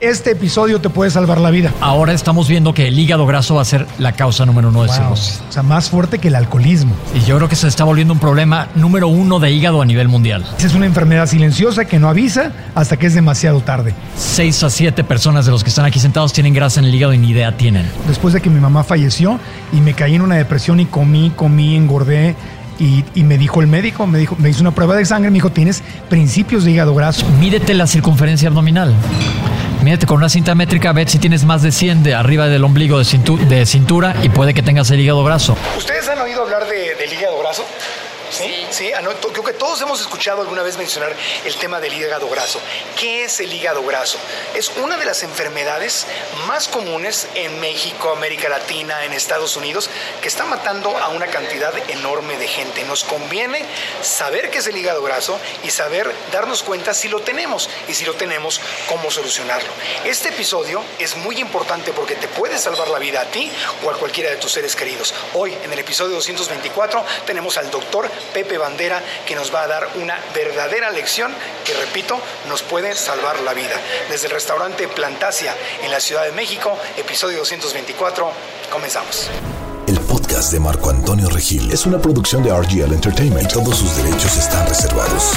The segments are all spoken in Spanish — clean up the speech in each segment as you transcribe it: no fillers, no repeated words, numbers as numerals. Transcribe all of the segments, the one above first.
este episodio te puede salvar la vida. Ahora estamos viendo que el hígado graso va a ser la causa número 1 de cirrosis. O sea, más fuerte que el alcoholismo. Y yo creo que se está volviendo un problema número 1 de hígado a nivel mundial. Es una enfermedad silenciosa que no avisa hasta que es demasiado tarde. 6 a 7 personas de los que están aquí sentados tienen grasa en el hígado y ni idea tienen. Después de que mi mamá falleció y me caí en una depresión y comí, engordé. Y me dijo el médico, me hizo una prueba de sangre, me dijo, tienes principios de hígado graso. Mídete la circunferencia abdominal. Mídete con una cinta métrica, ve si tienes más de 100 de arriba del ombligo de cintura y puede que tengas el hígado graso. ¿Ustedes han oído hablar del hígado graso? Sí, creo que todos hemos escuchado alguna vez mencionar el tema del hígado graso. ¿Qué es el hígado graso? Es una de las enfermedades más comunes en México, América Latina, en Estados Unidos, que está matando a una cantidad enorme de gente. Nos conviene saber qué es el hígado graso y saber darnos cuenta si lo tenemos y si lo tenemos, cómo solucionarlo. Este episodio es muy importante porque te puede salvar la vida a ti o a cualquiera de tus seres queridos. Hoy, en el episodio 224, tenemos al doctor Pepe Bandera, que nos va a dar una verdadera lección que, repito, nos puede salvar la vida. Desde el restaurante Plantasia en la Ciudad de México, episodio 224, comenzamos. El podcast de Marco Antonio Regil es una producción de RGL Entertainment. Todos sus derechos están reservados.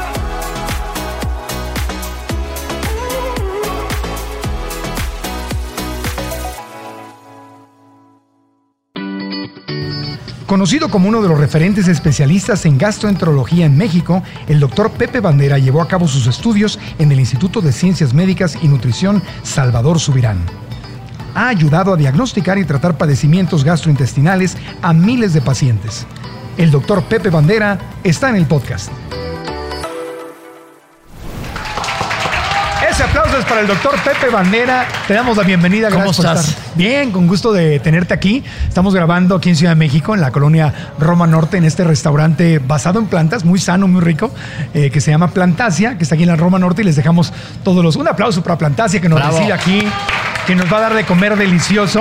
Conocido como uno de los referentes especialistas en gastroenterología en México, el doctor Pepe Bandera llevó a cabo sus estudios en el Instituto de Ciencias Médicas y Nutrición Salvador Subirán. Ha ayudado a diagnosticar y tratar padecimientos gastrointestinales a miles de pacientes. El doctor Pepe Bandera está en el podcast. Ese aplauso es para el doctor Pepe Bandera. Te damos la bienvenida. Gracias. ¿Cómo estás? Bien, con gusto de tenerte aquí. Estamos grabando aquí en Ciudad de México, en la colonia Roma Norte, en este restaurante basado en plantas, muy sano, muy rico, que se llama Plantasia, que está aquí en la Roma Norte, y les dejamos un aplauso para Plantasia, que nos recibe aquí, que nos va a dar de comer delicioso,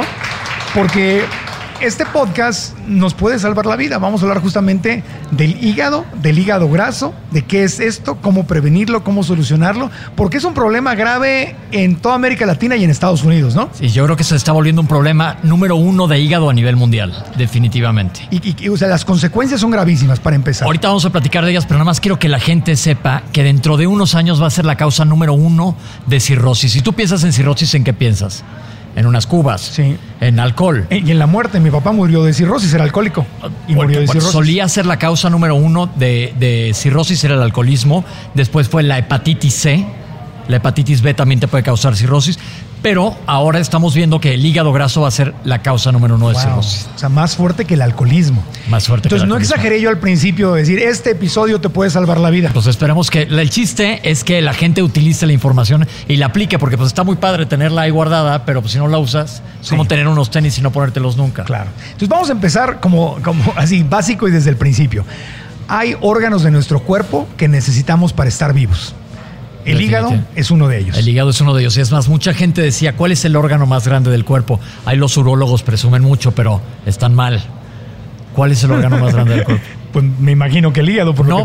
porque este podcast nos puede salvar la vida. Vamos a hablar justamente del hígado graso, de qué es esto, cómo prevenirlo, cómo solucionarlo, porque es un problema grave en toda América Latina y en Estados Unidos, ¿no? Sí, yo creo que se está volviendo un problema número 1 de hígado a nivel mundial, definitivamente. Y o sea, las consecuencias son gravísimas para empezar. Ahorita vamos a platicar de ellas, pero nada más quiero que la gente sepa que dentro de unos años va a ser la causa número 1 de cirrosis. Si tú piensas en cirrosis, ¿en qué piensas? En unas cubas, sí, en alcohol. Y en la muerte. Mi papá murió de cirrosis, era alcohólico. Y murió de cirrosis. Solía ser la causa número 1 de cirrosis, era el alcoholismo. Después fue la hepatitis C. La hepatitis B también te puede causar cirrosis. Pero ahora estamos viendo que el hígado graso va a ser la causa número 1 de cirrosis. O sea, más fuerte que el alcoholismo. Más fuerte. Entonces, que el no alcoholismo. Exageré yo al principio de decir, este episodio te puede salvar la vida. Pues esperemos que... El chiste es que la gente utilice la información y la aplique, porque pues está muy padre tenerla ahí guardada, pero pues si no la usas, es como tener unos tenis y no ponértelos nunca. Claro. Entonces vamos a empezar como así, básico y desde el principio. Hay órganos de nuestro cuerpo que necesitamos para estar vivos. El hígado es uno de ellos. El hígado es uno de ellos. Y es más, mucha gente decía, ¿cuál es el órgano más grande del cuerpo? Ahí los urólogos presumen mucho, pero están mal. ¿Cuál es el órgano más grande del cuerpo? Pues me imagino que el hígado. Por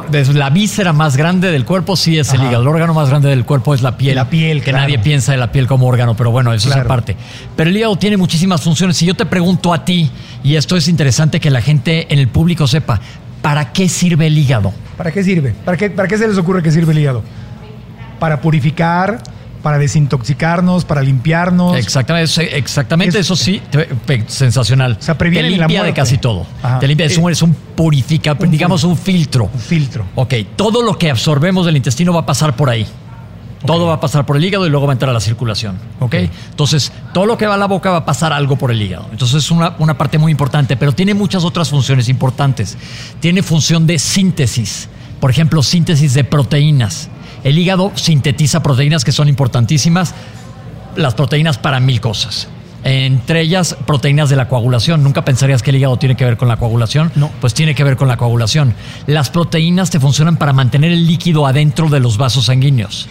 la víscera más grande del cuerpo sí es el hígado. El órgano más grande del cuerpo es la piel. La piel, que nadie piensa de la piel como órgano, pero bueno, eso es aparte. Pero el hígado tiene muchísimas funciones. Si yo te pregunto a ti, y esto es interesante que la gente en el público sepa, ¿para qué sirve el hígado? ¿Para qué sirve? ¿Para qué se les ocurre que sirve el hígado? Para purificar, para desintoxicarnos, para limpiarnos. Exactamente, eso sí, sensacional. O sea, previene te limpia la muerte de casi todo. Ajá. Te limpia, es un purificador, digamos un filtro. Un filtro. Ok, todo lo que absorbemos del intestino va a pasar por ahí. Todo va a pasar por el hígado y luego va a entrar a la circulación. ¿Okay? Entonces, todo lo que va a la boca va a pasar algo por el hígado. Entonces, es una parte muy importante, pero tiene muchas otras funciones importantes. Tiene función de síntesis. Por ejemplo, síntesis de proteínas. El hígado sintetiza proteínas que son importantísimas, las proteínas para 1000 cosas. Entre ellas, proteínas de la coagulación. Nunca pensarías que el hígado tiene que ver con la coagulación. No. Pues tiene que ver con la coagulación. Las proteínas te funcionan para mantener el líquido adentro de los vasos sanguíneos.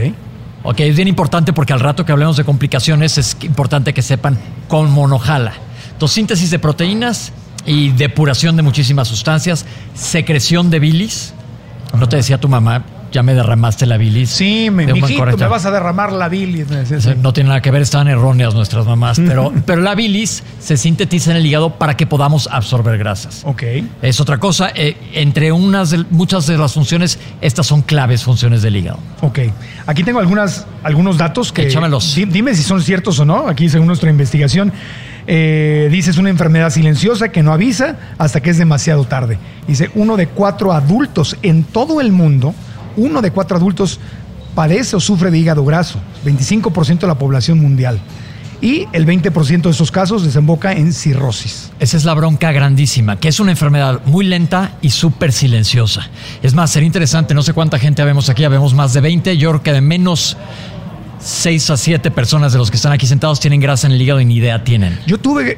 Ok, es bien importante porque al rato que hablemos de complicaciones es importante que sepan cómo no jala. Entonces, síntesis de proteínas y depuración de muchísimas sustancias, secreción de bilis. ¿No te decía tu mamá? ya me derramaste la bilis. Sí, mijito, me vas a derramar la bilis. Sí. No tiene nada que ver, estaban erróneas nuestras mamás. Pero la bilis se sintetiza en el hígado para que podamos absorber grasas. Ok. Es otra cosa. Entre muchas de las funciones, estas son claves funciones del hígado. Ok. Aquí tengo algunos datos que... Échamelos. Dime si son ciertos o no. Aquí, según nuestra investigación, dice es una enfermedad silenciosa que no avisa hasta que es demasiado tarde. Dice 1 de 4 adultos en todo el mundo, 1 de 4 adultos padece o sufre de hígado graso, 25% de la población mundial. Y el 20% de esos casos desemboca en cirrosis. Esa es la bronca grandísima, que es una enfermedad muy lenta y súper silenciosa. Es más, sería interesante, no sé cuánta gente habemos aquí, habemos más de 20, yo creo que de menos 6 a 7 personas de los que están aquí sentados tienen grasa en el hígado y ni idea tienen. Yo tuve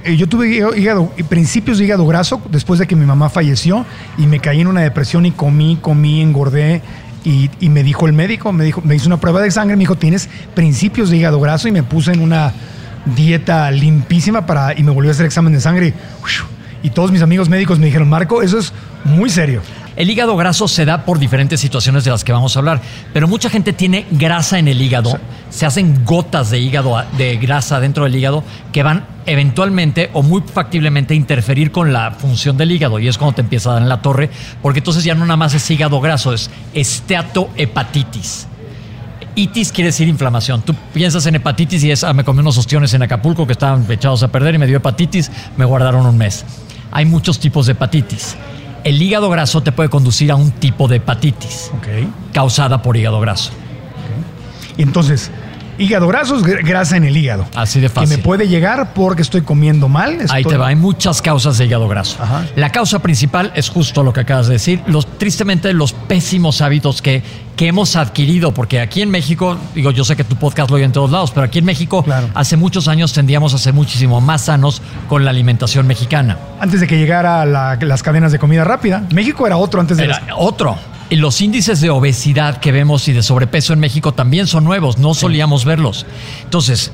principios de hígado graso después de que mi mamá falleció y me caí en una depresión y comí, engordé y me dijo el médico, me hizo una prueba de sangre, me dijo, tienes principios de hígado graso y me puse en una dieta limpísima y me volvió a hacer examen de sangre y todos mis amigos médicos me dijeron, Marco, eso es muy serio. El hígado graso se da por diferentes situaciones de las que vamos a hablar, pero mucha gente tiene grasa en el hígado, se hacen gotas de grasa dentro del hígado que van eventualmente o muy factiblemente a interferir con la función del hígado y es cuando te empieza a dar en la torre, porque entonces ya no nada más es hígado graso, es esteatohepatitis. Itis quiere decir inflamación. Tú piensas en hepatitis y me comí unos ostiones en Acapulco que estaban echados a perder y me dio hepatitis, me guardaron un mes. Hay muchos tipos de hepatitis. El hígado graso te puede conducir a un tipo de hepatitis causada por hígado graso. Y entonces, hígado graso es grasa en el hígado. Así de fácil. Que me puede llegar porque estoy comiendo mal. Ahí te va, hay muchas causas de hígado graso. Ajá. La causa principal es justo lo que acabas de decir, tristemente los pésimos hábitos que hemos adquirido, porque aquí en México, yo sé que tu podcast lo oye en todos lados, pero aquí en México hace muchos años tendíamos a ser muchísimo más sanos con la alimentación mexicana. Antes de que llegara las cadenas de comida rápida, México era otro antes de... Otro. Y los índices de obesidad que vemos y de sobrepeso en México también son nuevos, no solíamos verlos. Entonces,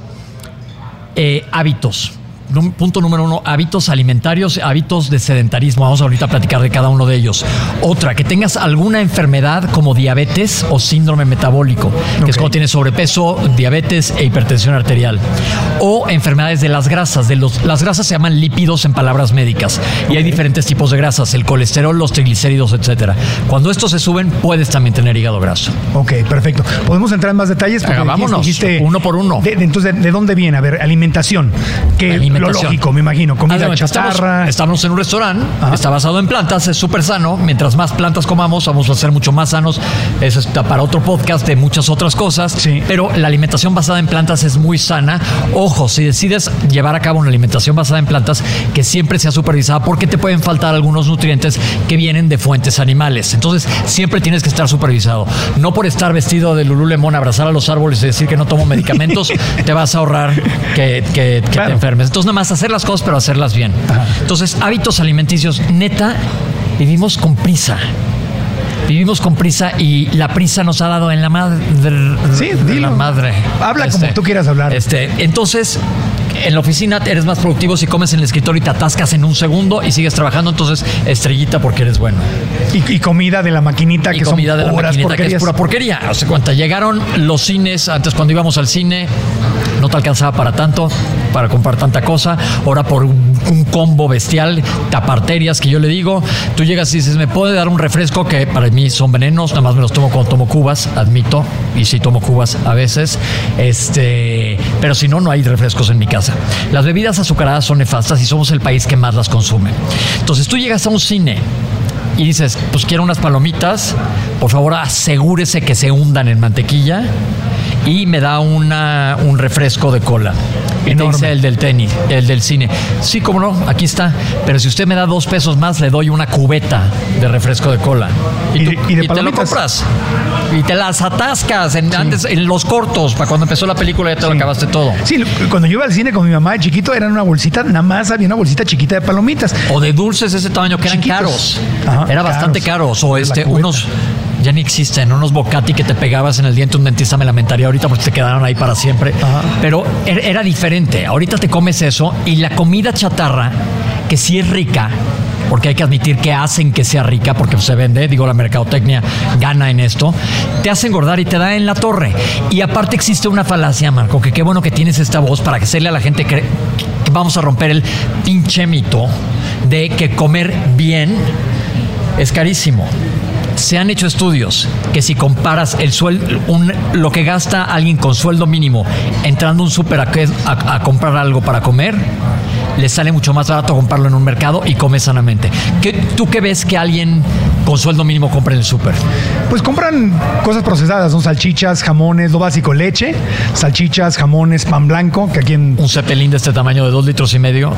hábitos. Punto número 1, hábitos alimentarios, hábitos de sedentarismo. Vamos ahorita a platicar de cada uno de ellos. Otra, que tengas alguna enfermedad como diabetes o síndrome metabólico, que es cuando tienes sobrepeso, diabetes e hipertensión arterial. O enfermedades de las grasas. Las grasas se llaman lípidos en palabras médicas. Y hay diferentes tipos de grasas, el colesterol, los triglicéridos, etcétera. Cuando estos se suben, puedes también tener hígado graso. Ok, perfecto. ¿Podemos entrar en más detalles? Porque vámonos, uno por uno. Entonces, ¿de dónde viene? A ver, alimentación. Lo lógico, me imagino, comida chatarra. Estamos en un restaurante, está basado en plantas, es súper sano. Mientras más plantas comamos, vamos a ser mucho más sanos. Eso está para otro podcast de muchas otras cosas. Sí. Pero la alimentación basada en plantas es muy sana. Ojo, si decides llevar a cabo una alimentación basada en plantas, que siempre sea supervisada, porque te pueden faltar algunos nutrientes que vienen de fuentes animales. Entonces, siempre tienes que estar supervisado. No por estar vestido de Lululemon, abrazar a los árboles y decir que no tomo medicamentos, te vas a ahorrar que te enfermes. Entonces, nada más hacer las cosas, pero hacerlas bien. Ajá. Entonces, hábitos alimenticios. Neta, vivimos con prisa. Y la prisa nos ha dado en la madre. Sí, dilo. La madre. Habla como tú quieras hablar. Entonces, en la oficina eres más productivo si comes en el escritorio y te atascas en un segundo y sigues trabajando, entonces estrellita porque eres bueno. Y comida de la maquinita, que comida son de la maquinita, que es pura porquería. O sea, cuando llegaron los cines, antes cuando íbamos al cine, no te alcanzaba para tanto, para comprar tanta cosa. Ahora por un combo bestial, taparterias, que yo le digo, tú llegas y dices, ¿me puede dar un refresco? Que para mí son venenos, nada más me los tomo cuando tomo cubas, admito, y sí tomo cubas a veces, pero si no, no hay refrescos en mi casa. Las bebidas azucaradas son nefastas y somos el país que más las consume. Entonces tú llegas a un cine y dices, pues quiero unas palomitas, por favor asegúrese que se hundan en mantequilla y me da un refresco de cola. Y te dice el del cine, sí, cómo no, aquí está, pero si usted me da $2 más, le doy una cubeta de refresco de cola. Y te lo compras. Y te las atascas antes en los cortos, para cuando empezó la película ya te lo acabaste todo. Sí, cuando yo iba al cine con mi mamá de chiquito, era una bolsita, nada más había una bolsita chiquita de palomitas. O de dulces de ese tamaño que chiquitos. Eran caros. Ajá, era bastante caros. O unos... Ya ni existen, unos Bocati que te pegabas en el diente, un dentista me lamentaría ahorita porque te quedaron ahí para siempre. Ajá. Pero era diferente. Ahorita te comes eso y la comida chatarra, que sí es rica, porque hay que admitir que hacen que sea rica, porque se vende, digo, la mercadotecnia gana en esto, te hace engordar y te da en la torre. Y aparte existe una falacia, Marco, que qué bueno que tienes esta voz para hacerle a la gente que vamos a romper el pinche mito de que comer bien es carísimo. Se han hecho estudios que si comparas el lo que gasta alguien con sueldo mínimo entrando a un súper a comprar algo para comer, le sale mucho más barato comprarlo en un mercado y come sanamente. ¿Tú qué ves que alguien con sueldo mínimo compra en el súper? Pues compran cosas procesadas, ¿no? Salchichas, jamones, lo básico, leche, salchichas, jamones, pan blanco, que aquí en... Un cepelín de este tamaño de 2,5 litros.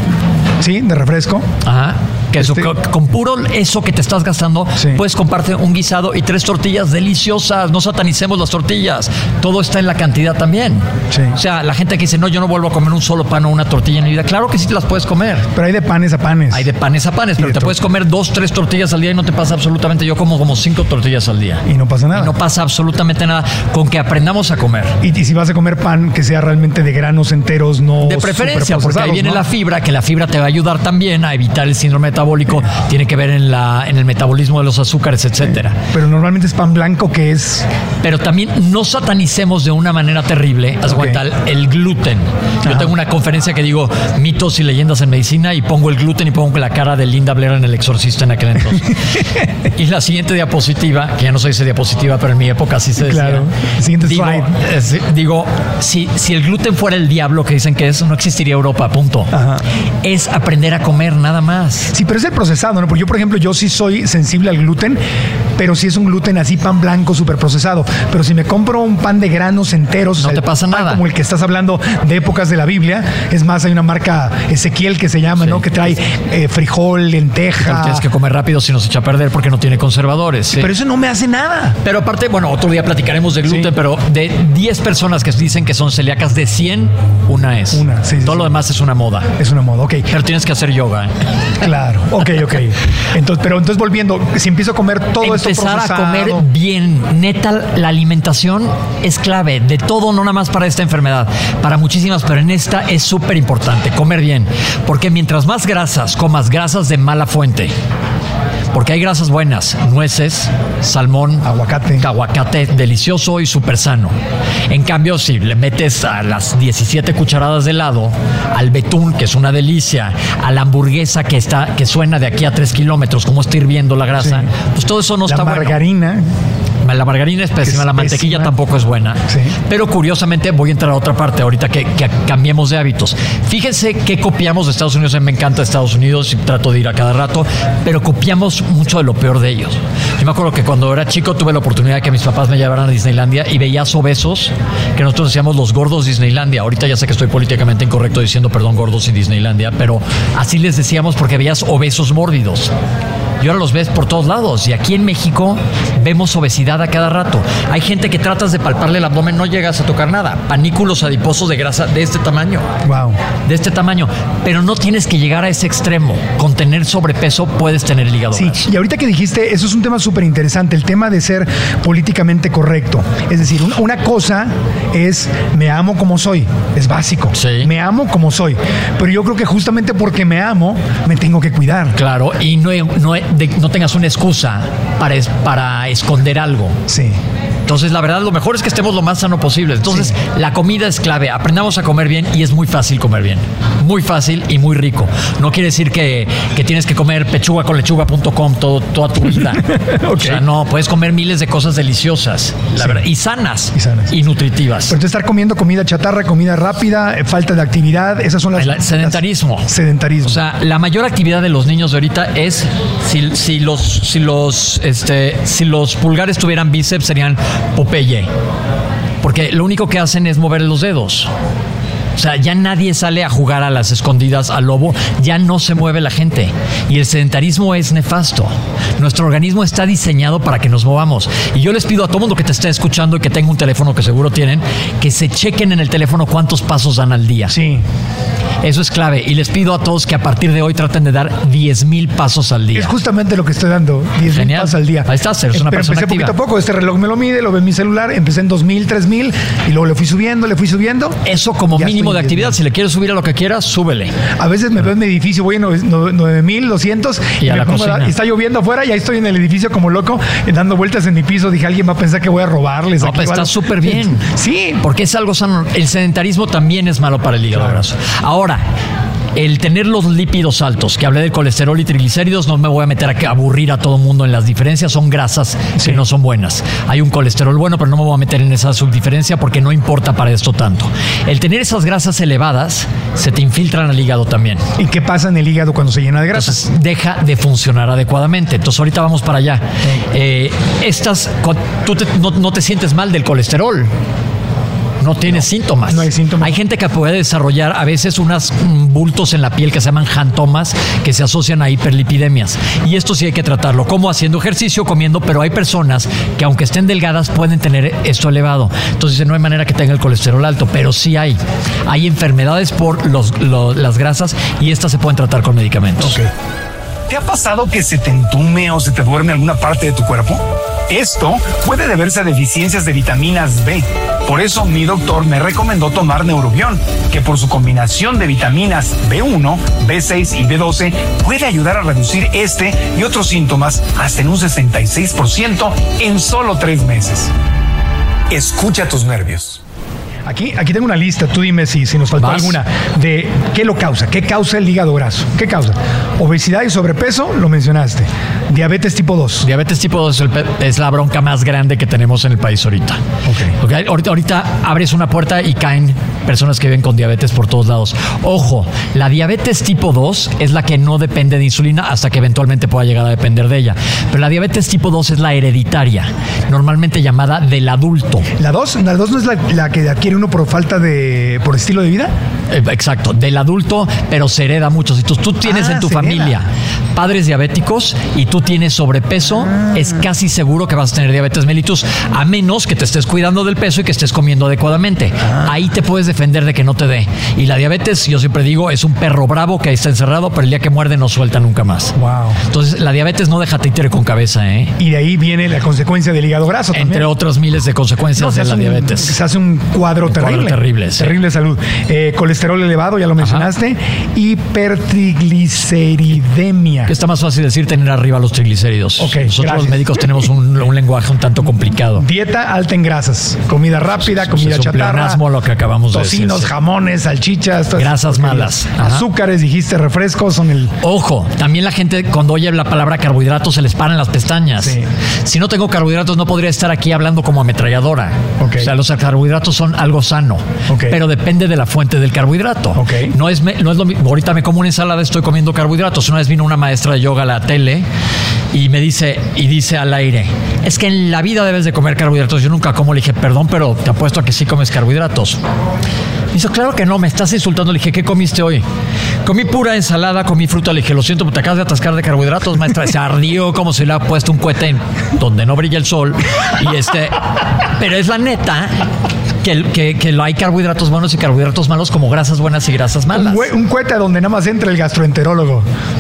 Sí, de refresco. Ajá. Que con puro eso que te estás gastando, sí, puedes comprarte un guisado y 3 tortillas deliciosas. No satanicemos las tortillas. Todo está en la cantidad también. Sí. O sea, la gente que dice, no, yo no vuelvo a comer un solo pan o una tortilla en mi vida. Claro que sí te las puedes comer. Pero hay de panes a panes. Hay de panes a panes, pero te puedes comer 2, 3 tortillas al día y no te pasa absolutamente. Yo como 5 tortillas al día. Y no pasa nada. Y no pasa absolutamente nada con que aprendamos a comer. Y si vas a comer pan, que sea realmente de granos enteros, no de preferencia, porque ahí viene, ¿no?, la fibra, que la fibra te va a ayudar también a evitar el síndrome metabólico. Sí. Tiene que ver en el metabolismo de los azúcares, etcétera. Sí. Pero normalmente es pan blanco, que es... Pero también no satanicemos de una manera terrible, haz cuenta, el gluten. Ajá. Yo tengo una conferencia que digo mitos y leyendas en medicina y pongo el gluten y pongo la cara de Linda Blair en El Exorcista en aquel entonces. Y la siguiente diapositiva, que ya no se dice diapositiva, pero en mi época sí se decía. Claro. Siguiente slide. Digo, si el gluten fuera el diablo que dicen que es, no existiría Europa, punto. Ajá. Es aprender a comer, nada más. Sí, pero es el procesado, ¿no? Porque yo, por ejemplo, yo sí soy sensible al gluten, pero si es un gluten así, pan blanco, súper procesado. Pero si me compro un pan de granos enteros, no te pasa nada. Como el que estás hablando de épocas de la Biblia, es más, hay una marca Ezequiel que se llama, sí, ¿no? Que trae frijol, lenteja. Pero tienes que comer rápido si no se echa a perder porque no tiene conservadores. Sí. Pero eso no me hace nada. Pero aparte, bueno, otro día platicaremos de gluten, sí, pero de 10 personas que dicen que son celíacas, de 100, una es. Sí, todo lo demás es una moda. Es una moda, ok. Pero tienes que hacer yoga, ¿eh? Claro, ok. Entonces volviendo, si empiezo a comer todo esto procesado... Empezar a comer bien. Neta, la alimentación es clave de todo, no nada más para esta enfermedad, para muchísimas, pero en esta es súper importante, comer bien. Porque mientras más grasas comas, grasas de mala fuente, porque hay grasas buenas, nueces, salmón, aguacate, delicioso y súper sano. En cambio, si le metes a las 17 cucharadas de helado, al betún, que es una delicia, a la hamburguesa que suena de aquí a 3 kilómetros, como está hirviendo la grasa, sí, pues todo eso no está bueno. La margarina es pésima, la mantequilla tampoco es buena. Sí. Pero curiosamente voy a entrar a otra parte ahorita que cambiemos de hábitos. Fíjense que copiamos de Estados Unidos. A mí me encanta Estados Unidos y trato de ir a cada rato, pero copiamos mucho de lo peor de ellos. Yo me acuerdo que cuando era chico tuve la oportunidad de que mis papás me llevaran a Disneylandia y veías obesos que nosotros decíamos los gordos Disneylandia. Ahorita ya sé que estoy políticamente incorrecto diciendo perdón gordos y Disneylandia, pero así les decíamos porque veías obesos mórbidos. Y ahora los ves por todos lados. Y aquí en México vemos obesidad a cada rato. Hay gente que tratas de palparle el abdomen, no llegas a tocar nada. Panículos adiposos de grasa de este tamaño. Wow. De este tamaño. Pero no tienes que llegar a ese extremo. Con tener sobrepeso puedes tener el hígado graso. Sí, y ahorita que dijiste, eso es un tema súper interesante, el tema de ser políticamente correcto. Es decir, una cosa es me amo como soy. Es básico. Sí. Me amo como soy. Pero yo creo que justamente porque me amo, me tengo que cuidar. Claro, y no tengas una excusa para esconder algo. Sí. Entonces, la verdad, lo mejor es que estemos lo más sano posible. Entonces, sí, la comida es clave. Aprendamos a comer bien y es muy fácil comer bien. Muy fácil y muy rico. No quiere decir que tienes que comer pechugaconlechuga.com toda tu vida. Okay. O sea, no, puedes comer miles de cosas deliciosas, la verdad, y sanas y nutritivas. Pero te estar comiendo comida chatarra, comida rápida, falta de actividad, esas son las... Sedentarismo. Sedentarismo. O sea, la mayor actividad de los niños de ahorita es si los pulgares tuvieran bíceps serían Popeye, porque lo único que hacen es mover los dedos. O sea, ya nadie sale a jugar a las escondidas al lobo, ya no se mueve la gente. Y el sedentarismo es nefasto. Nuestro organismo está diseñado para que nos movamos. Y yo les pido a todo mundo que te esté escuchando y que tenga un teléfono, que seguro tienen, que se chequen en el teléfono cuántos pasos dan al día. Sí. Eso es clave. Y les pido a todos que a partir de hoy traten de dar 10,000 pasos al día. Es justamente lo que estoy dando, 10,000 pasos al día. Ahí estás, eres una persona empecé activa. Poquito a poco, este reloj me lo mide, lo ve en mi celular, empecé en 2,000, 3,000 y luego le fui subiendo. Eso como mínimo mínimo de actividad. Si le quieres subir a lo que quieras, súbele. A veces me veo en mi edificio, voy en 9,200 y a la cocina. Y está lloviendo afuera y ahí estoy en el edificio como loco, dando vueltas en mi piso. Dije, alguien va a pensar que voy a robarles. No, pero está súper bien. Sí. Porque es algo sano. El sedentarismo también es malo para el hígado graso. Ahora, el tener los lípidos altos, que hablé del colesterol y triglicéridos, no me voy a meter a aburrir a todo mundo en las diferencias, son grasas que no son buenas. Hay un colesterol bueno, pero no me voy a meter en esa subdiferencia porque no importa para esto tanto. El tener esas grasas elevadas se te infiltran al hígado también. ¿Y qué pasa en el hígado cuando se llena de grasas? Entonces, deja de funcionar adecuadamente. Entonces ahorita vamos para allá. Tú no te sientes mal del colesterol. No tienes síntomas. No hay síntomas. Hay gente que puede desarrollar a veces unos bultos en la piel que se llaman xantomas, que se asocian a hiperlipidemias. Y esto sí hay que tratarlo, como haciendo ejercicio, comiendo, pero hay personas que aunque estén delgadas pueden tener esto elevado. Entonces no hay manera que tenga el colesterol alto, pero sí hay. Hay enfermedades por las grasas y estas se pueden tratar con medicamentos. Okay. ¿Te ha pasado que se te entume o se te duerme alguna parte de tu cuerpo? Esto puede deberse a deficiencias de vitaminas B. Por eso mi doctor me recomendó tomar Neurobión, que por su combinación de vitaminas B1, B6 y B12 puede ayudar a reducir este y otros síntomas hasta en un 66% en solo 3 meses. Escucha tus nervios. Aquí tengo una lista, tú dime si nos faltó alguna, de qué lo causa, qué causa el hígado graso, qué causa. Obesidad y sobrepeso, lo mencionaste. Diabetes tipo 2. Diabetes tipo 2 es la bronca más grande que tenemos en el país ahorita. Okay. Ahorita abres una puerta y caen personas que viven con diabetes por todos lados. Ojo, la diabetes tipo 2 es la que no depende de insulina hasta que eventualmente pueda llegar a depender de ella. Pero la diabetes tipo 2 es la hereditaria, normalmente llamada del adulto. ¿La 2? ¿La 2 no es la que adquiere uno por estilo de vida? Exacto, del adulto, pero se hereda mucho. Si tú tienes en tu familia padres diabéticos y tú tienes sobrepeso, es casi seguro que vas a tener diabetes mellitus, a menos que te estés cuidando del peso y que estés comiendo adecuadamente. Ahí te puedes defender de que no te dé. Y la diabetes, yo siempre digo, es un perro bravo que ahí está encerrado, pero el día que muerde no suelta nunca más. Wow. Entonces, la diabetes no deja títere con cabeza, ¿eh? Y de ahí viene la consecuencia del hígado graso también. Entre otras miles de consecuencias de la diabetes. Se hace un cuadro terrible. Terrible, sí. Terrible salud. Colesterol elevado, ya lo mencionaste. Hipertrigliceridemia. Que está más fácil decir tener arriba los triglicéridos. Okay, nosotros gracias. los médicos tenemos un lenguaje un tanto complicado. Dieta alta en grasas. Comida rápida, comida chatarra. Lo que acabamos de decir. Tocinos, jamones, salchichas. Grasas malas. Azúcares, dijiste, refrescos son el... Ojo, también la gente cuando oye la palabra carbohidratos se les paran las pestañas. Sí. Si no tengo carbohidratos no podría estar aquí hablando como ametralladora. Okay. O sea, los carbohidratos son algo sano. Okay. Pero depende de la fuente del carbohidrato. Okay. No es lo mismo. Ahorita me como una ensalada, estoy comiendo carbohidratos. Una vez vino una maestra de yoga a la tele y me dice al aire, es que en la vida debes de comer carbohidratos. Yo nunca como. Le dije, perdón, pero te apuesto a que sí comes carbohidratos. Me dijo, claro que no, me estás insultando. Le dije, ¿qué comiste hoy? Comí pura ensalada, comí fruta. Le dije, lo siento, te acabas de atascar de carbohidratos, maestra. Se ardió como si le ha puesto un cohete en donde no brilla el sol. Pero es la neta que hay carbohidratos buenos y carbohidratos malos, como grasas buenas y grasas malas. Un cohete donde nada más entra el gastroenterólogo.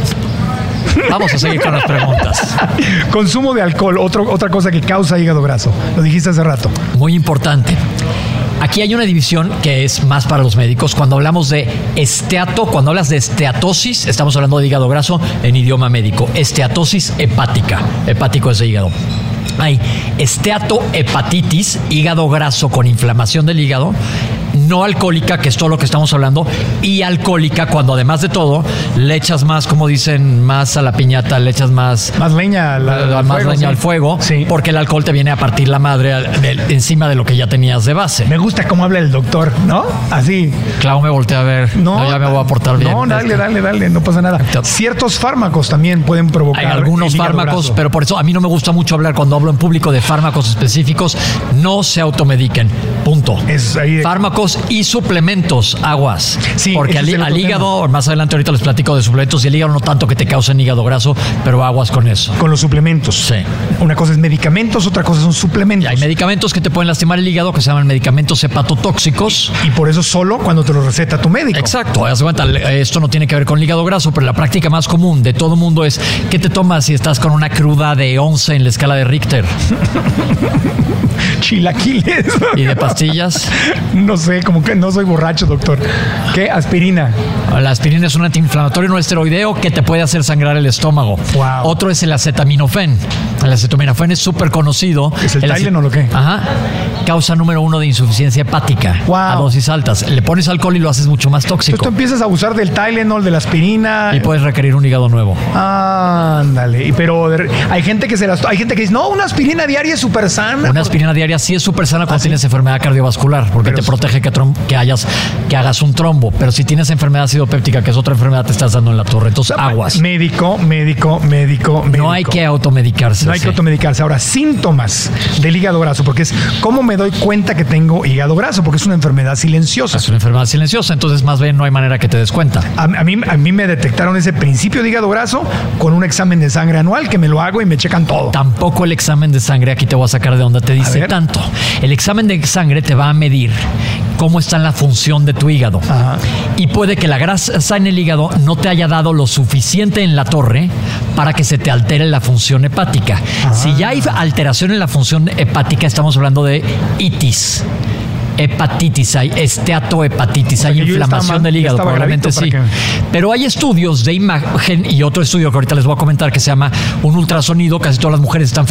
Vamos a seguir con las preguntas. Consumo de alcohol, otra cosa que causa hígado graso. Lo dijiste hace rato. Muy importante. Aquí hay una división que es más para los médicos. Cuando hablamos de cuando hablas de esteatosis, estamos hablando de hígado graso en idioma médico. Esteatosis hepática. Hepático es de hígado. Hay esteatohepatitis, hígado graso con inflamación del hígado, no alcohólica, que es todo lo que estamos hablando, y alcohólica cuando además de todo le echas más, como dicen, más a la piñata, le echas más leña al fuego, sí. Porque el alcohol te viene a partir la madre encima de lo que ya tenías de base. Me gusta cómo habla el doctor, ¿no? Así. Clau me voltea a ver. No, ya me voy a portar bien. No, dale, no pasa nada. Ciertos fármacos también pueden provocar. Hay algunos fármacos, pero por eso a mí no me gusta mucho hablar cuando hablo en público de fármacos específicos. No se automediquen. Punto. Fármacos y suplementos, aguas. Sí, porque al hígado, más adelante ahorita les platico de suplementos, y el hígado no tanto que te causen hígado graso, pero aguas con eso. Con los suplementos. Sí. Una cosa es medicamentos, otra cosa son suplementos. Y hay medicamentos que te pueden lastimar el hígado que se llaman medicamentos hepatotóxicos. Y por eso solo cuando te lo receta tu médico. Exacto. Haz cuenta, esto no tiene que ver con el hígado graso, pero la práctica más común de todo mundo es ¿qué te tomas si estás con una cruda de 11 en la escala de Richter? Chilaquiles. ¿Y de pastillas? No sé. café, como que no soy borracho, doctor. ¿Qué? Aspirina. La aspirina es un antiinflamatorio no esteroideo que te puede hacer sangrar el estómago. Wow. Otro es el acetaminofén. El acetaminofén es súper conocido. ¿Es el Tylenol o qué? Ajá. Causa número 1 de insuficiencia hepática. Wow. A dosis altas. Le pones alcohol y lo haces mucho más tóxico. Entonces tú empiezas a abusar del Tylenol, de la aspirina. Y puedes requerir un hígado nuevo. Ándale. Pero hay gente que dice, no, una aspirina diaria es súper sana. Una aspirina diaria sí es súper sana cuando tienes enfermedad cardiovascular, porque te protege que hagas un trombo. Pero si tienes enfermedad acidopéptica, que es otra enfermedad, te estás dando en la torre. Entonces, aguas. Médico. No hay que automedicarse. No hay que automedicarse. Ahora, síntomas del hígado graso, porque es cómo me doy cuenta que tengo hígado graso, porque es una enfermedad silenciosa. Es una enfermedad silenciosa, entonces más bien no hay manera que te des cuenta. A mí me detectaron ese principio de hígado graso con un examen de sangre anual que me lo hago y me checan todo. Tampoco el examen de sangre, aquí te voy a sacar de donde te dice tanto. El examen de sangre te va a medir cómo está en la función de tu hígado. Ajá. Y puede que la grasa en el hígado no te haya dado lo suficiente en la torre para que se te altere la función hepática. Ajá. Si ya hay alteración en la función hepática, estamos hablando de itis. Hepatitis, hay esteatohepatitis, hay inflamación del hígado, probablemente sí. Pero hay estudios de imagen y otro estudio que ahorita les voy a comentar que se llama un ultrasonido. Casi todas las mujeres están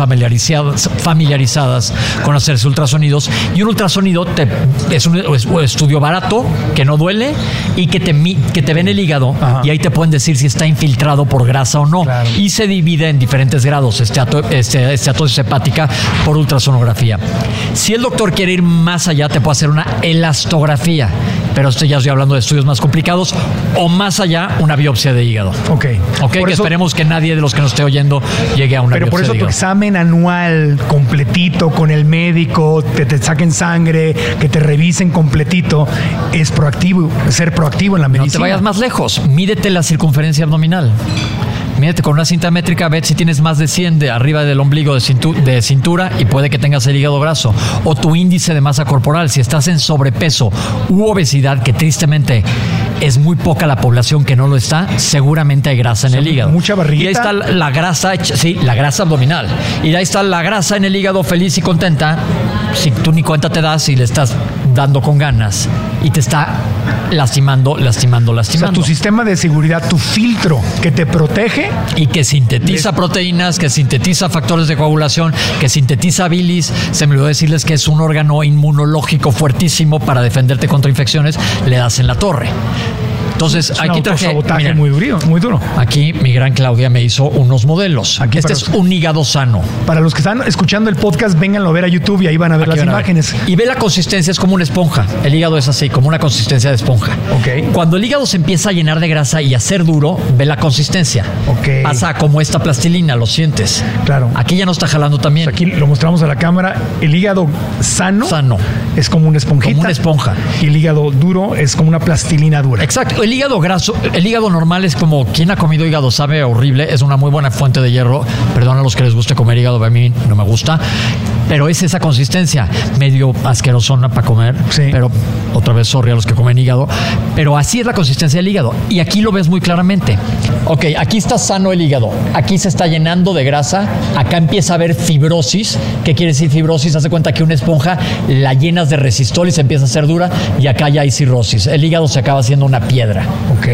familiarizadas con hacerse ultrasonidos. Y un ultrasonido es un estudio barato, que no duele y que te ven el hígado. Ajá. Y ahí te pueden decir si está infiltrado por grasa o no. Claro. Y se divide en diferentes grados, esteatosis hepática por ultrasonografía. Si el doctor quiere ir más allá, te puede hacer una elastografía, pero esto ya estoy hablando de estudios más complicados, o más allá, una biopsia de hígado. Ok, que esperemos que nadie de los que nos esté oyendo llegue a una biopsia de hígado. Pero por eso tu examen anual completito con el médico, te saquen sangre, que te revisen completito, es proactivo, ser proactivo en la medicina. No te vayas más lejos, mídete la circunferencia abdominal. Mídete con una cinta métrica, ve si tienes más de 100 de arriba del ombligo de cintura y puede que tengas el hígado graso. O tu índice de masa corporal, si estás en sobrepeso u obesidad, que tristemente es muy poca la población que no lo está, seguramente hay grasa en el hígado. Mucha barriguita. Y ahí está la grasa, la grasa abdominal. Y ahí está la grasa en el hígado feliz y contenta, si tú ni cuenta te das y le estás dando con ganas y te está lastimando. O sea, tu sistema de seguridad, tu filtro que te protege y que sintetiza proteínas, que sintetiza factores de coagulación, que sintetiza bilis. Se me olvidó decirles que es un órgano inmunológico fuertísimo para defenderte contra infecciones. Le das en la torre. Entonces, aquí traje sabotaje muy duro. Aquí mi gran Claudia me hizo unos modelos. Este es un hígado sano. Para los que están escuchando el podcast, vénganlo a ver a YouTube y ahí van a ver las imágenes. Y ve la consistencia, es como una esponja. El hígado es así, como una consistencia de esponja. Okay. Cuando el hígado se empieza a llenar de grasa y a ser duro, ve la consistencia. Okay. Pasa como esta plastilina, lo sientes. Claro. Aquí ya no está jalando también. Aquí lo mostramos a la cámara. El hígado sano es como una esponjita. Como una esponja. Y el hígado duro es como una plastilina dura. Exacto. El hígado graso, el hígado normal es como quien ha comido hígado sabe horrible, es una muy buena fuente de hierro. Perdón a los que les guste comer hígado, a mí no me gusta, pero es esa consistencia medio asquerosona para comer. Sí. Pero otra vez sorry a los que comen hígado, pero así es la consistencia del hígado y aquí lo ves muy claramente. Ok, aquí está sano el hígado, aquí se está llenando de grasa, acá empieza a haber fibrosis. ¿Qué quiere decir fibrosis? Haz de cuenta que una esponja la llenas de resistol y se empieza a hacer dura y acá ya hay cirrosis. El hígado se acaba haciendo una piedra. Ok.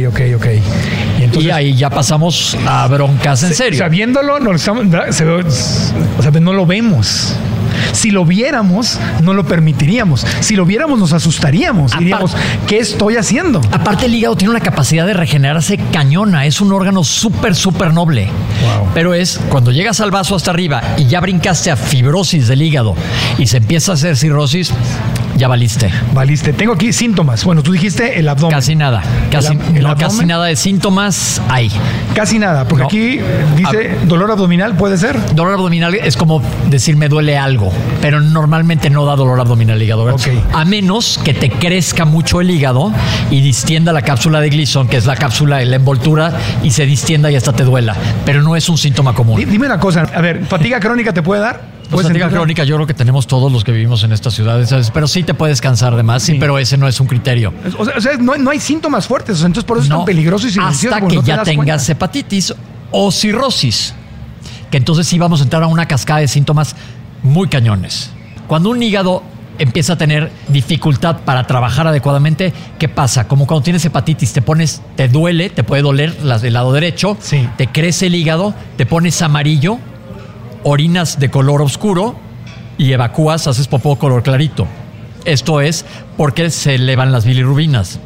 Y ahí ya pasamos a broncas en serio. O sea, viéndolo, no lo vemos. Si lo viéramos, no lo permitiríamos. Si lo viéramos, nos asustaríamos. Diríamos, ¿qué estoy haciendo? Aparte, el hígado tiene una capacidad de regenerarse cañona. Es un órgano súper, súper noble. Wow. Pero es cuando llegas al vaso hasta arriba y ya brincaste a fibrosis del hígado y se empieza a hacer cirrosis, ya valiste. Tengo aquí síntomas. Bueno, tú dijiste el abdomen. Casi nada. Casi nada de síntomas hay. Casi nada, porque aquí dice dolor abdominal, ¿puede ser? Dolor abdominal es como decir me duele algo, pero normalmente no da dolor abdominal el hígado. Okay. A menos que te crezca mucho el hígado y distienda la cápsula de Gleason, que es la cápsula de la envoltura, y se distienda y hasta te duela. Pero no es un síntoma común. Dime una cosa, a ver, ¿fatiga crónica te puede dar? Pues fatiga crónica yo creo que tenemos todos los que vivimos en estas ciudades, ¿sabes? Pero sí te puedes cansar de más, sí, pero ese no es un criterio. O sea no hay síntomas fuertes, entonces por eso es tan peligroso y silencioso. Hasta que ya tengas hepatitis o cirrosis, que entonces sí vamos a entrar a una cascada de síntomas muy cañones. Cuando un hígado empieza a tener dificultad para trabajar adecuadamente. ¿Qué pasa? Como cuando tienes hepatitis, te duele, te puede doler del lado derecho, sí. Te crece el hígado, te pones amarillo, orinas de color oscuro y evacúas, haces popó color clarito. Esto es porque se elevan las bilirrubinas.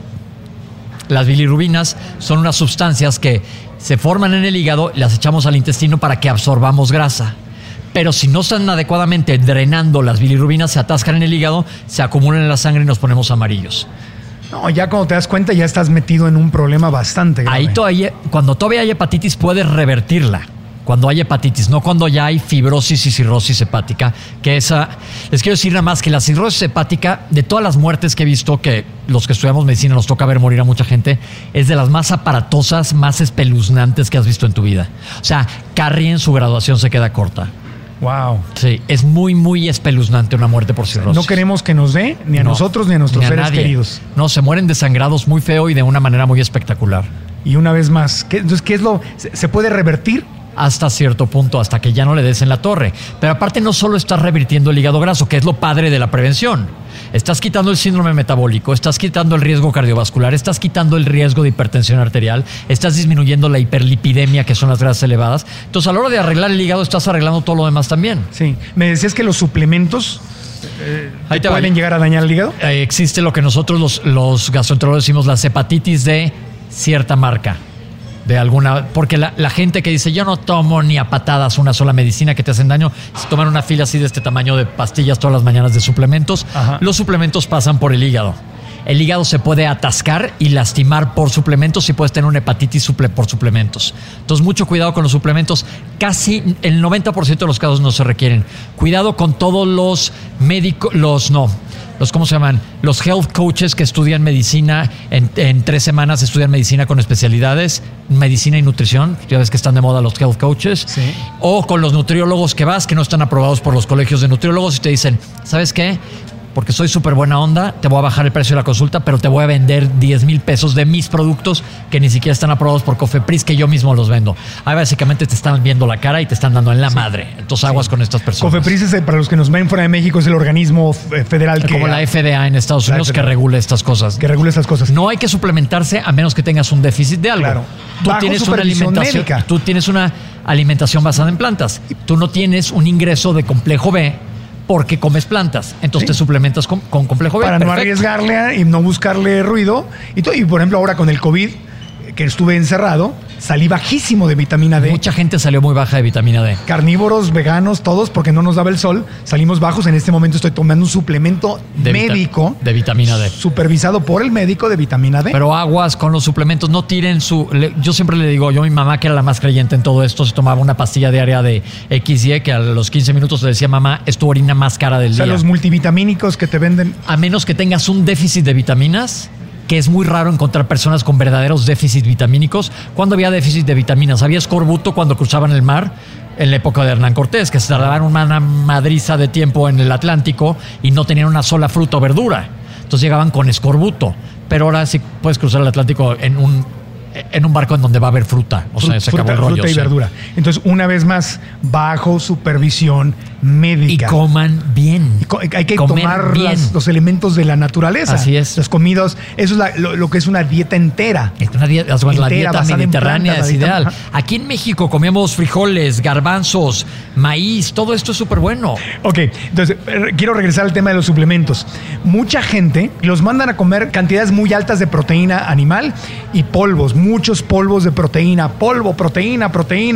Las bilirrubinas son unas sustancias que se forman en el hígado y las echamos al intestino para que absorbamos grasa. Pero si no están adecuadamente drenando las bilirrubinas, se atascan en el hígado, se acumulan en la sangre y nos ponemos amarillos. No, ya cuando te das cuenta ya estás metido en un problema bastante grave. Ahí cuando todavía hay hepatitis puedes revertirla. Cuando hay hepatitis, no cuando ya hay fibrosis y cirrosis hepática, que esa... Les quiero decir nada más que la cirrosis hepática, de todas las muertes que he visto, que los que estudiamos medicina nos toca ver morir a mucha gente, es de las más aparatosas, más espeluznantes que has visto en tu vida. O sea, Carrie en su graduación se queda corta. Wow. Sí, es muy, muy espeluznante una muerte por cirrosis. No queremos que nos dé ni a nosotros ni a nuestros seres queridos. No, se mueren desangrados muy feo y de una manera muy espectacular. Y una vez más, entonces, ¿qué es lo? ¿Se puede revertir? Hasta cierto punto, hasta que ya no le des en la torre. Pero aparte no solo estás revirtiendo el hígado graso, que es lo padre de la prevención. Estás quitando el síndrome metabólico, estás quitando el riesgo cardiovascular, estás quitando el riesgo de hipertensión arterial, estás disminuyendo la hiperlipidemia, que son las grasas elevadas. Entonces, a la hora de arreglar el hígado, estás arreglando todo lo demás también. Sí. Me decías que los suplementos pueden llegar a dañar el hígado. Existe lo que nosotros los gastroenterólogos decimos las hepatitis de cierta marca. De alguna, porque la gente que dice yo no tomo ni a patadas una sola medicina que te hacen daño, se toman una fila así de este tamaño de pastillas todas las mañanas de suplementos. Ajá. Los suplementos pasan por el hígado. El hígado se puede atascar y lastimar por suplementos y puedes tener una hepatitis por suplementos. Entonces, mucho cuidado con los suplementos. Casi el 90% de los casos no se requieren. Cuidado con todos los médicos, ¿cómo se llaman? Los health coaches que estudian medicina, en 3 semanas estudian medicina con especialidades, medicina y nutrición. Ya ves que están de moda los health coaches. Sí. O con los nutriólogos que no están aprobados por los colegios de nutriólogos y te dicen, ¿sabes qué? Porque soy súper buena onda, te voy a bajar el precio de la consulta, pero te voy a vender 10,000 pesos de mis productos que ni siquiera están aprobados por Cofepris, que yo mismo los vendo. Ahí básicamente te están viendo la cara y te están dando en la madre. Entonces aguas con estas personas. Cofepris, para los que nos ven fuera de México, es el organismo federal como la FDA en Estados Unidos que regula estas cosas. No hay que suplementarse a menos que tengas un déficit de algo. Claro. Tú tienes una alimentación basada en plantas. Tú no tienes un ingreso de complejo B porque comes plantas. Entonces te suplementas con complejo B. Para no arriesgarle y no buscarle ruido. Y por ejemplo, ahora con el COVID, que estuve encerrado, salí bajísimo de vitamina D. Mucha gente salió muy baja de vitamina D. Carnívoros, veganos, todos, porque no nos daba el sol. Salimos bajos. En este momento estoy tomando un suplemento médico. De vitamina D. Supervisado por el médico de vitamina D. Pero aguas con los suplementos. No tiren yo siempre le digo, mi mamá, que era la más creyente en todo esto, se tomaba una pastilla diaria de XY, que a los 15 minutos le decía, mamá, es tu orina más cara del día. O sea, los multivitamínicos que te venden. A menos que tengas un déficit de vitaminas, que es muy raro encontrar personas con verdaderos déficits vitamínicos. ¿Cuándo había déficit de vitaminas? Había escorbuto cuando cruzaban el mar en la época de Hernán Cortés, que se tardaban una madriza de tiempo en el Atlántico y no tenían una sola fruta o verdura. Entonces llegaban con escorbuto. Pero ahora sí puedes cruzar el Atlántico en un barco en donde va a haber fruta. O sea, se acabó el rollo. Fruta y verdura. Entonces, una vez más, bajo supervisión médica. Y coman bien. Hay que tomar los elementos de la naturaleza. Así es. Los comidos. Eso es lo que es una dieta entera. La dieta mediterránea es ideal. Aquí en México comemos frijoles, garbanzos, maíz. Todo esto es súper bueno. Ok, entonces, quiero regresar al tema de los suplementos. Mucha gente los mandan a comer cantidades muy altas de proteína animal y polvos. Muchos polvos de proteína. Proteína.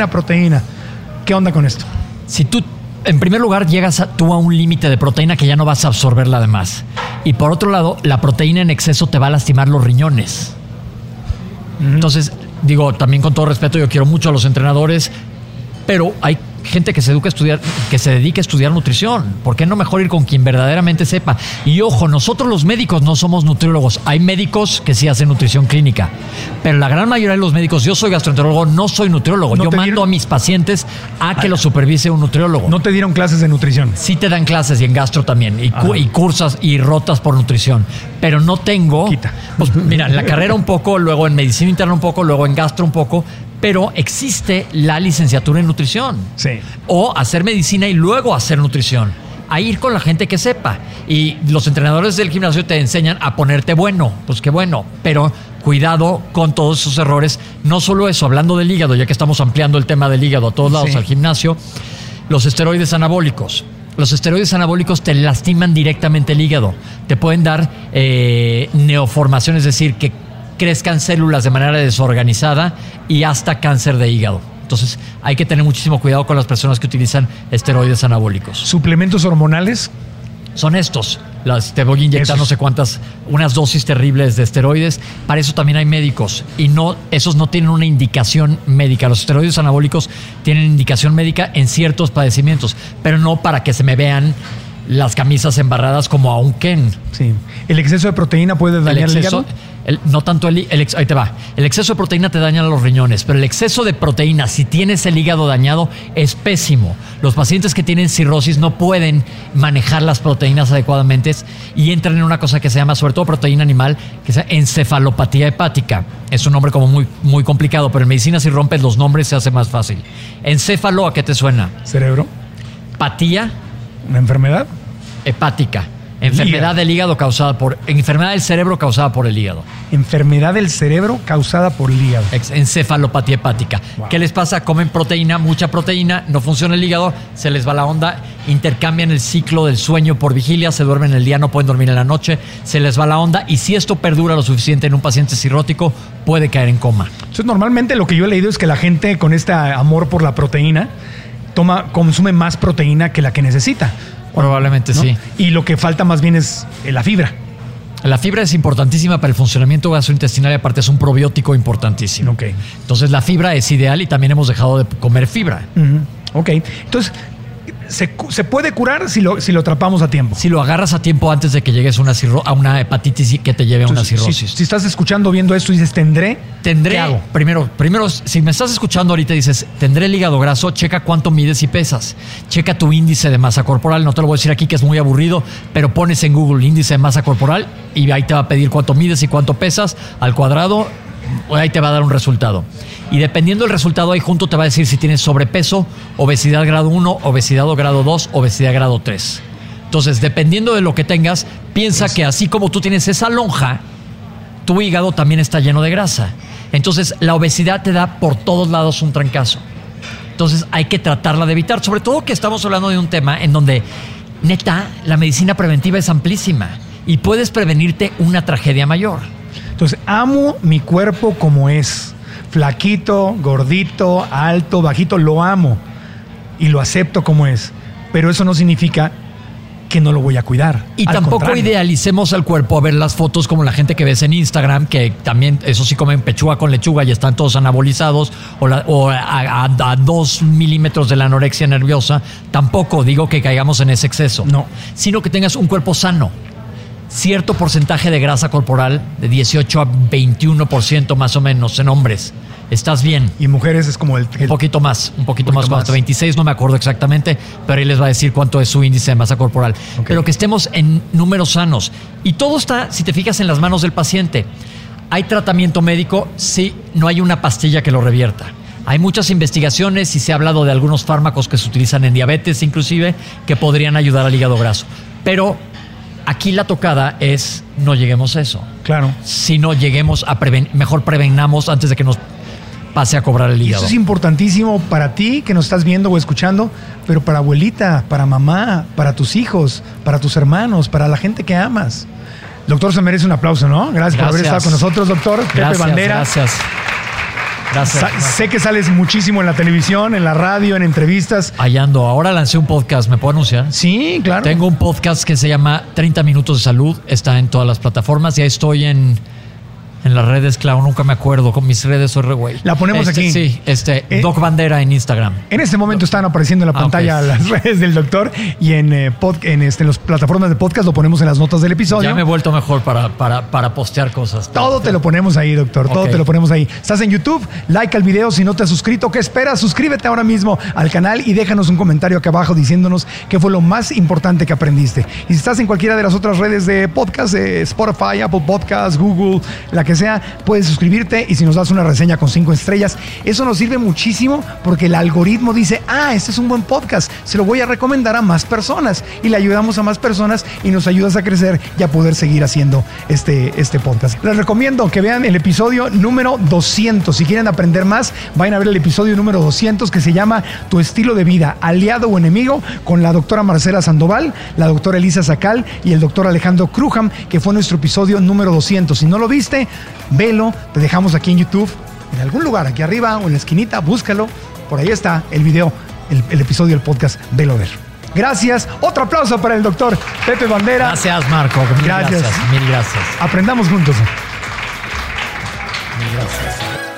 ¿Qué onda con esto? Si tú, en primer lugar, llegas tú a un límite de proteína que ya no vas a absorberla de más. Y por otro lado, la proteína en exceso te va a lastimar los riñones. Entonces, digo, también con todo respeto, yo quiero mucho a los entrenadores, pero hay gente que se dedica a estudiar nutrición. ¿Por qué no mejor ir con quien verdaderamente sepa? Y ojo, nosotros los médicos no somos nutriólogos. Hay médicos que sí hacen nutrición clínica, pero la gran mayoría de los médicos, yo soy gastroenterólogo, no soy nutriólogo. Yo mando a mis pacientes a que los supervise un nutriólogo. ¿No te dieron clases de nutrición? Sí te dan clases y en gastro también, y cursas y rotas por nutrición, pero no tengo. Pues mira, en la carrera un poco, luego en medicina interna un poco, luego en gastro un poco. Pero existe la licenciatura en nutrición. Sí. O hacer medicina y luego hacer nutrición. a ir con la gente que sepa. Y los entrenadores del gimnasio te enseñan a ponerte bueno. Pues qué bueno, pero cuidado con todos esos errores. No solo eso, hablando del hígado, ya que estamos ampliando el tema del hígado a todos lados, al gimnasio, los esteroides anabólicos. Los esteroides anabólicos te lastiman directamente el hígado. Te pueden dar neoformación, es decir, que crezcan células de manera desorganizada y hasta cáncer de hígado. Entonces hay que tener muchísimo cuidado con las personas que utilizan esteroides anabólicos. ¿Suplementos hormonales? Son estos. Te voy a inyectar no sé cuántas, unas dosis terribles de esteroides. Para eso también hay médicos. Y esos no tienen una indicación médica. Los esteroides anabólicos tienen indicación médica en ciertos padecimientos, pero no para que se me vean las camisas embarradas como a un Ken. Sí. ¿El exceso de proteína puede dañar el hígado? No tanto ahí te va. El exceso de proteína te daña los riñones, pero el exceso de proteína, si tienes el hígado dañado, es pésimo. Los pacientes que tienen cirrosis no pueden manejar las proteínas adecuadamente y entran en una cosa que se llama, sobre todo proteína animal, que es encefalopatía hepática. Es un nombre como muy, muy complicado, pero en medicina si rompes los nombres se hace más fácil. Encéfalo, ¿a qué te suena? Cerebro. Patía. ¿Una enfermedad? Hepática. Enfermedad del hígado causada por... Enfermedad del cerebro causada por el hígado. Enfermedad del cerebro causada por el hígado. Encefalopatía hepática. Wow. ¿Qué les pasa? Comen proteína, mucha proteína, no funciona el hígado, se les va la onda, intercambian el ciclo del sueño por vigilia, se duermen en el día, no pueden dormir en la noche, se les va la onda y si esto perdura lo suficiente en un paciente cirrótico, puede caer en coma. Entonces, normalmente lo que yo he leído es que la gente con este amor por la proteína consume más proteína que la que necesita. Probablemente, ¿no? Sí. Y lo que falta más bien es la fibra. La fibra es importantísima para el funcionamiento gastrointestinal y aparte es un probiótico importantísimo. Okay. Entonces la fibra es ideal y también hemos dejado de comer fibra. Ok. Entonces, ¿se puede curar si lo atrapamos a tiempo? Si lo agarras a tiempo antes de que llegues a una hepatitis que te lleve a una cirrosis. Si estás escuchando, viendo esto y dices, ¿Tendré? ¿Qué hago? Primero, si me estás escuchando ahorita y dices, ¿tendré el hígado graso? Checa cuánto mides y pesas. Checa tu índice de masa corporal. No te lo voy a decir aquí que es muy aburrido, pero pones en Google índice de masa corporal y ahí te va a pedir cuánto mides y cuánto pesas al cuadrado. Ahí te va a dar un resultado. Y dependiendo del resultado, ahí junto te va a decir si tienes sobrepeso, obesidad grado 1, obesidad grado 2, obesidad grado 3. Entonces, dependiendo de lo que tengas, piensa que así como tú tienes esa lonja, tu hígado también está lleno de grasa. Entonces, la obesidad te da por todos lados un trancazo. Entonces, hay que tratarla de evitar. Sobre todo que estamos hablando de un tema en donde, neta, la medicina preventiva es amplísima y puedes prevenirte una tragedia mayor. Entonces, amo mi cuerpo como es. Flaquito, gordito, alto, bajito, lo amo y lo acepto como es. Pero eso no significa que no lo voy a cuidar. Y tampoco idealicemos al cuerpo a ver las fotos como la gente que ves en Instagram, que también, eso sí, comen pechuga con lechuga y están todos anabolizados, o a 2 milímetros de la anorexia nerviosa. Tampoco digo que caigamos en ese exceso. No. Sino que tengas un cuerpo sano. Cierto porcentaje de grasa corporal, de 18 a 21% más o menos en hombres. Estás bien. Y mujeres es como un poquito más. 26 no me acuerdo exactamente, pero ahí les va a decir cuánto es su índice de masa corporal. Okay. Pero que estemos en números sanos. Y todo está, si te fijas, en las manos del paciente. ¿Hay tratamiento médico? Sí, no hay una pastilla que lo revierta. Hay muchas investigaciones y se ha hablado de algunos fármacos que se utilizan en diabetes inclusive, que podrían ayudar al hígado graso. Pero aquí la tocada es no lleguemos a eso. Claro. Si no lleguemos a mejor prevenamos antes de que nos pase a cobrar el hígado. Eso es importantísimo para ti que nos estás viendo o escuchando, pero para abuelita, para mamá, para tus hijos, para tus hermanos, para la gente que amas. Doctor, se merece un aplauso, ¿no? Gracias por haber estado con nosotros, doctor. Pepe Bandera. Gracias. Sé que sales muchísimo en la televisión, en la radio, en entrevistas. Ahí ando. Ahora lancé un podcast. ¿Me puedo anunciar? Sí, claro. Tengo un podcast que se llama 30 Minutos de Salud. Está en todas las plataformas. Ya estoy en las redes, claro, nunca me acuerdo. Con mis redes soy re güey. La ponemos aquí. Sí, Doc Bandera en Instagram. En este momento están apareciendo en la pantalla las redes del doctor y en las plataformas de podcast lo ponemos en las notas del episodio. Ya me he vuelto mejor para postear cosas. Todo te lo ponemos ahí, doctor. Todo te lo ponemos ahí. Estás en YouTube, like al video. Si no te has suscrito, ¿qué esperas? Suscríbete ahora mismo al canal y déjanos un comentario acá abajo diciéndonos qué fue lo más importante que aprendiste. Y si estás en cualquiera de las otras redes de podcast, Spotify, Apple Podcasts, Google, la que que sea, puedes suscribirte y si nos das una reseña con 5 estrellas, eso nos sirve muchísimo porque el algoritmo dice, este es un buen podcast, se lo voy a recomendar a más personas y le ayudamos a más personas y nos ayudas a crecer y a poder seguir haciendo este podcast. Les recomiendo que vean el episodio número 200. Si quieren aprender más, vayan a ver el episodio número 200 que se llama Tu estilo de vida, aliado o enemigo, con la doctora Marcela Sandoval, la doctora Elisa Sacal y el doctor Alejandro Crujam, que fue nuestro episodio número 200. Si no lo viste, velo, te dejamos aquí en YouTube, en algún lugar, aquí arriba o en la esquinita, búscalo, por ahí está el video, el episodio del podcast, velo a ver. Gracias, otro aplauso para el doctor Pepe Bandera. Gracias, Marco, mil gracias. Mil gracias. Aprendamos juntos. Mil gracias.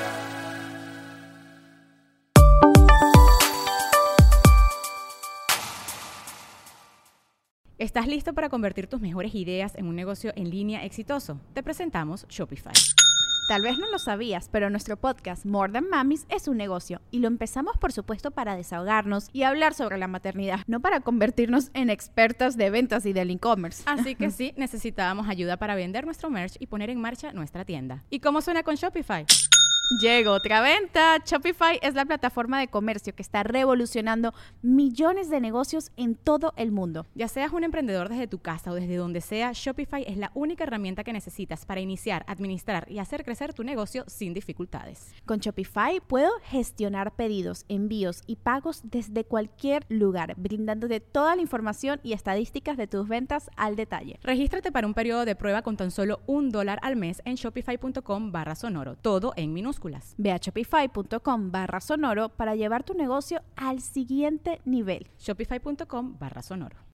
¿Estás listo para convertir tus mejores ideas en un negocio en línea exitoso? Te presentamos Shopify. Tal vez no lo sabías, pero nuestro podcast More Than Mamis es un negocio y lo empezamos por supuesto para desahogarnos y hablar sobre la maternidad, no para convertirnos en expertas de ventas y del e-commerce. Así que sí, necesitábamos ayuda para vender nuestro merch y poner en marcha nuestra tienda. ¿Y cómo suena con Shopify? Llegó otra venta. Shopify es la plataforma de comercio que está revolucionando millones de negocios en todo el mundo. Ya seas un emprendedor desde tu casa o desde donde sea, Shopify es la única herramienta que necesitas para iniciar, administrar y hacer crecer tu negocio sin dificultades. Con Shopify puedo gestionar pedidos, envíos y pagos desde cualquier lugar, brindándote toda la información y estadísticas de tus ventas al detalle. Regístrate para un periodo de prueba con tan solo $1 al mes en shopify.com/sonoro, todo en minúsculas. Ve a shopify.com/sonoro para llevar tu negocio al siguiente nivel. Shopify.com/sonoro.